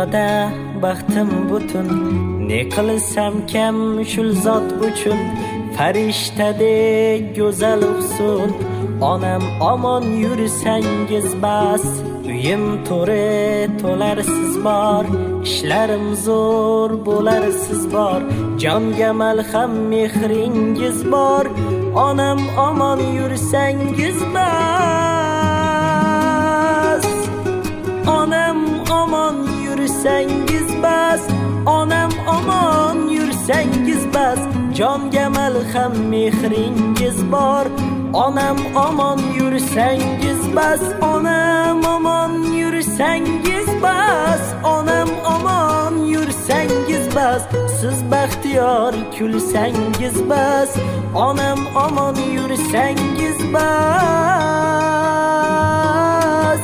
dunyoda baxtim butun, ne qilsam kam shul zot uchun. Farishtadek go'zal husn, onam omon yursangiz bas. Uyim to'ri to'lar siz bor, ishlarim zo'r bo'lar siz bor. Jonga malham mehringiz bor, onam omon yursangiz bas. Onam omon yursangiz bas, onam omon yursangiz bas. Jonga malham mehringiz bor, onam omon yursangiz bas. Onam omon yursangiz bas, onam omon yursangiz bas. Siz baxtiyor kulsangiz bas, onam omon yursangiz bas.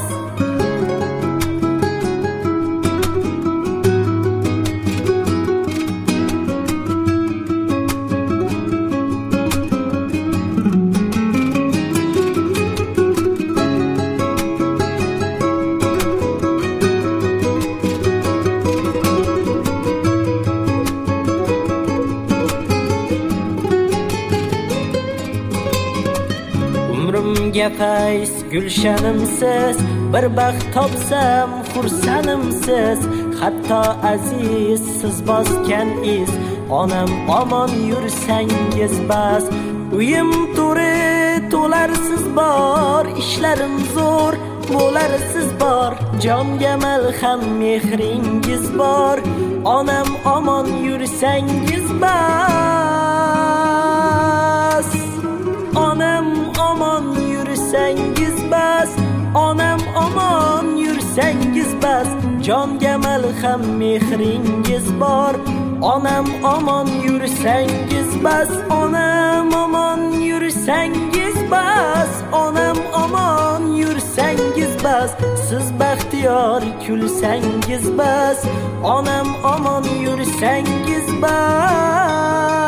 Umrimga fayz gulshanimsiz, bir baxt topsam xursanimsiz. Hatto aziz siz bosgan iz, onam omon yursangiz bas. Uyim to'ri to'lar siz bor, ishlarim zo'r bo'lar siz bor. Jonga malham mehringiz bor, onam omon yursangiz bas. Onam omon yursangiz bas, onam omon yursangiz bas. Jonga malham mehringiz bor, onam omon yursangiz bas. Onam omon yursangiz bas, onam omon yursangiz bas. Siz baxtiyor kulsangiz bas, onam omon yursangiz bas.